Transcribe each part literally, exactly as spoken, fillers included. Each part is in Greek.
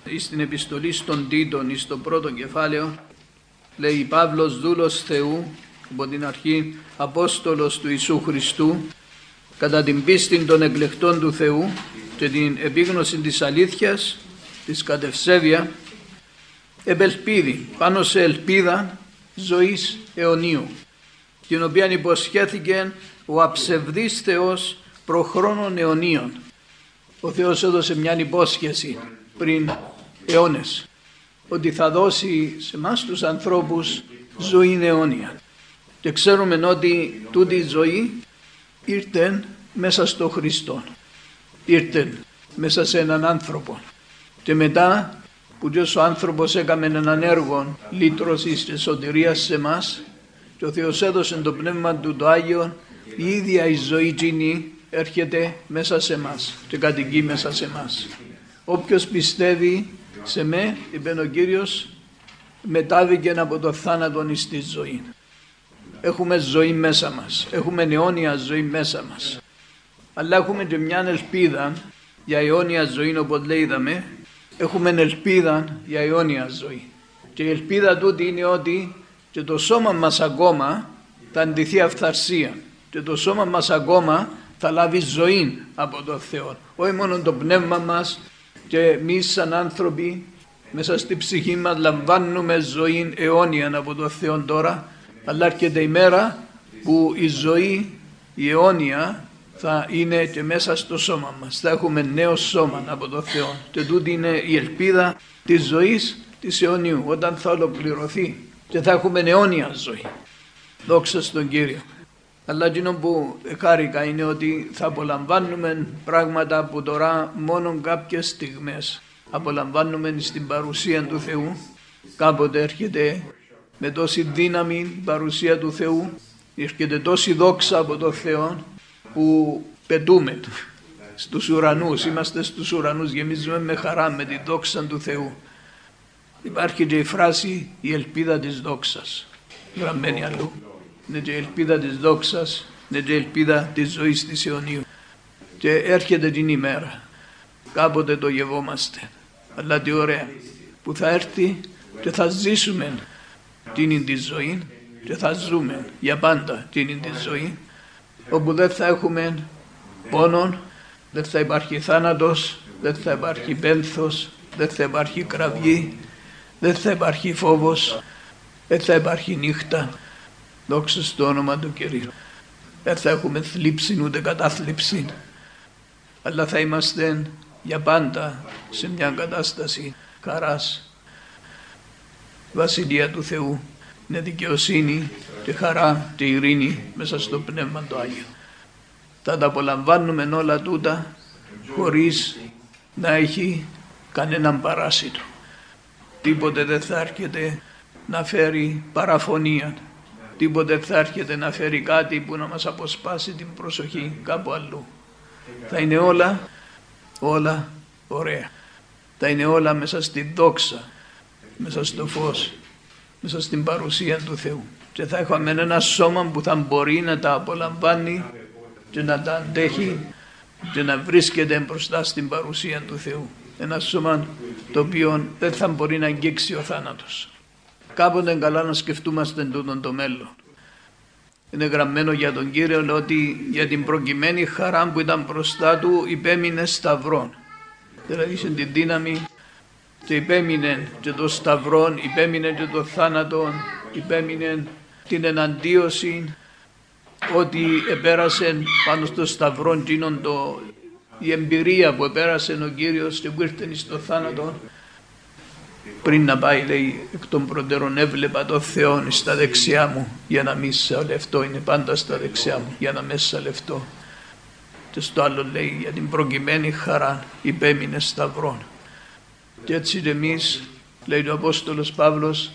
Στην επιστολή στον Τίτον, στο πρώτο κεφάλαιο, λέει Παύλος δούλος Θεού, από την αρχή Απόστολος του Ιησού Χριστού, κατά την πίστη των εκλεκτών του Θεού και την επίγνωση της αλήθειας, της κατευσέβεια, επελπίδη πάνω σε ελπίδα ζωής αιωνίου, την οποία υποσχέθηκε ο αψευδής Θεός προχρόνων αιωνίων. Ο Θεός έδωσε μια υπόσχεση πριν αιώνες, ότι θα δώσει σε εμάς τους ανθρώπους ζωή αιώνια. Και ξέρουμε ότι τούτη η ζωή ήρθε μέσα στο Χριστό, ήρθε μέσα σε έναν άνθρωπο. Και μετά που και ο άνθρωπος έκαμε έναν έργο λύτρωσης και σωτηρίας σε εμάς, και ο Θεός έδωσε το Πνεύμα του το Άγιο, η ίδια η ζωή εκείνη έρχεται μέσα σε εμάς και κατοικεί μέσα σε εμάς. Όποιος πιστεύει σε με, είπε ο Κύριος, μετάβηκε από το θάνατον στη ζωή. Έχουμε ζωή μέσα μας, έχουμε αιώνια ζωή μέσα μας. Αλλά έχουμε και μια ελπίδα για αιώνια ζωή, όπως λέγαμε, έχουμε ελπίδα για αιώνια ζωή. Και η ελπίδα τούτη είναι ότι και το σώμα μας ακόμα θα αντιθεί αυθαρσία και το σώμα μας ακόμα θα λάβει ζωή από τον Θεό. Όχι μόνο το πνεύμα μας, και εμείς σαν άνθρωποι μέσα στη ψυχή μας λαμβάνουμε ζωή αιώνια από τον Θεό τώρα, αλλά έρχεται η μέρα που η ζωή, η αιώνια, θα είναι και μέσα στο σώμα μας. Θα έχουμε νέο σώμα από τον Θεό. Και τούτη είναι η ελπίδα της ζωής της αιωνίου, όταν θα ολοκληρωθεί και θα έχουμε αιώνια ζωή. Δόξα στον Κύριο. Αλλά εκείνο που χάρηκα είναι ότι θα απολαμβάνουμε πράγματα που τώρα μόνο κάποιες στιγμές απολαμβάνουμε στην παρουσία του Θεού. Κάποτε έρχεται με τόση δύναμη η παρουσία του Θεού, έρχεται τόση δόξα από τον Θεό που πετούμε στους ουρανούς, είμαστε στους ουρανούς, γεμίζουμε με χαρά με τη δόξα του Θεού. Υπάρχει και η φράση η ελπίδα της δόξας, γραμμένη αλλού. Είναι και η ελπίδα της δόξας, είναι και η ελπίδα της ζωής της αιωνίου. Και έρχεται την ημέρα, κάποτε το γευόμαστε, αλλά τι ωραία που θα έρθει και θα ζήσουμε την τη ζωή και θα ζούμε για πάντα την τη ζωή, όπου δεν θα έχουμε πόνο, δεν θα υπάρχει θάνατος, δεν θα υπάρχει πένθος, δεν θα υπάρχει κραυγή, δεν θα υπάρχει φόβος, δεν θα υπάρχει νύχτα. Δόξα στο όνομα του Κυρίου. Δεν θα έχουμε θλίψη ούτε κατάθλιψη, αλλά θα είμαστε για πάντα σε μια κατάσταση χαράς. Βασιλεία του Θεού είναι δικαιοσύνη και χαρά και ειρήνη μέσα στο Πνεύμα το Άγιο. Θα τα απολαμβάνουμε όλα τούτα χωρίς να έχει κανέναν παράσιτο. Τίποτε δεν θα έρχεται να φέρει παραφωνία. Τίποτε θα έρχεται να φέρει κάτι που να μας αποσπάσει την προσοχή κάπου αλλού. Θα είναι όλα, όλα ωραία. Θα είναι όλα μέσα στη δόξα, μέσα στο φως, μέσα στην παρουσία του Θεού. Και θα έχουμε ένα σώμα που θα μπορεί να τα απολαμβάνει και να τα αντέχει και να βρίσκεται μπροστά στην παρουσία του Θεού. Ένα σώμα το οποίο δεν θα μπορεί να αγγίξει ο θάνατος. Κάποτε καλά να σκεφτούμαστε τούτον το μέλλον. Είναι γραμμένο για τον Κύριο ότι για την προκειμένη χαρά που ήταν μπροστά του υπέμεινε σταυρών. Δηλαδή σε την δύναμη και υπέμεινε και το σταυρόν, υπέμεινε και το θάνατο, υπέμεινε την εναντίωση, ότι επέρασε πάνω στο σταυρό εκείνον το, η εμπειρία που επέρασε ο Κύριος και που ήρθε στο θάνατο. Πριν να πάει, λέει, εκ των προτέρων έβλεπα το Θεό στα δεξιά μου για να μην σαλευτώ, είναι πάντα στα δεξιά μου για να με σαλευτώ. Και στο άλλο λέει για την προκειμένη χαρά υπέμεινε σταυρών. Και έτσι εμείς, λέει ο Απόστολος Παύλος,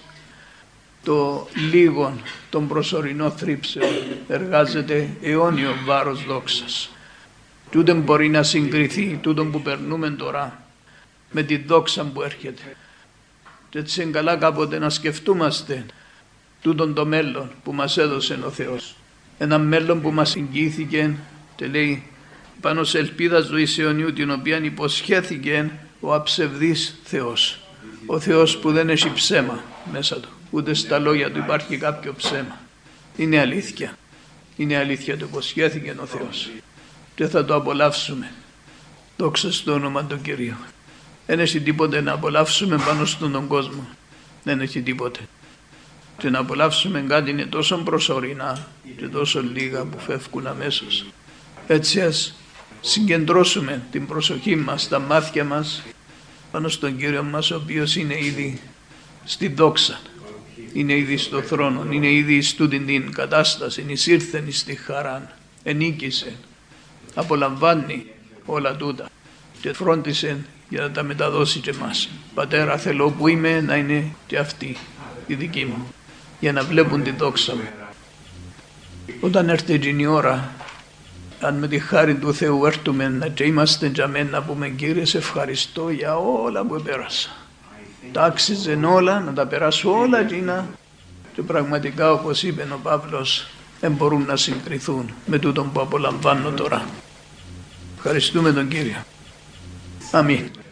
το λίγον των προσωρινών θρύψεων εργάζεται αιώνιο βάρος δόξας. Τούτο μπορεί να συγκριθεί, τούτο που περνούμε τώρα, με τη δόξα που έρχεται. Και έτσι είναι καλά κάποτε να σκεφτούμαστε τούτον το μέλλον που μας έδωσε ο Θεός. Ένα μέλλον που μας εγγυήθηκε και λέει πάνω σε ελπίδα ζωής αιωνίου, την οποία υποσχέθηκε ο αψευδής Θεός, ο Θεός που δεν έχει ψέμα μέσα του, ούτε στα λόγια του υπάρχει κάποιο ψέμα. Είναι αλήθεια, είναι αλήθεια, το υποσχέθηκε ο Θεός και θα το απολαύσουμε. Δόξα στο όνομα του Κυρίου. Δεν έχει τίποτε να απολαύσουμε πάνω στον κόσμο, δεν έχει τίποτε. Και να απολαύσουμε κάτι είναι τόσο προσωρινά και τόσο λίγα που φεύγουν αμέσως. Έτσι ας συγκεντρώσουμε την προσοχή μας, τα μάτια μας πάνω στον Κύριο μας, ο οποίος είναι ήδη στη δόξα, είναι ήδη στο θρόνο, είναι ήδη στούτην την κατάσταση, εισήρθεν στη χαράν, ενίκησε, απολαμβάνει όλα τούτα και φρόντισε για να τα μεταδώσει και εμάς. Πατέρα, θέλω που είμαι να είναι και αυτοί οι δικοί μου, για να βλέπουν τη δόξα μου. Όταν έρθει την ώρα, αν με τη χάρη του Θεού έρθουμε να και είμαστε για μένα, να πούμε Κύριε σε ευχαριστώ για όλα που πέρασα. Τα άξιζεν όλα, να τα περάσω όλα εκείνα και πραγματικά όπως είπε ο Παύλος δεν μπορούν να συγκριθούν με τούτον που απολαμβάνω τώρα. Ευχαριστούμε τον Κύριο. Αμήν.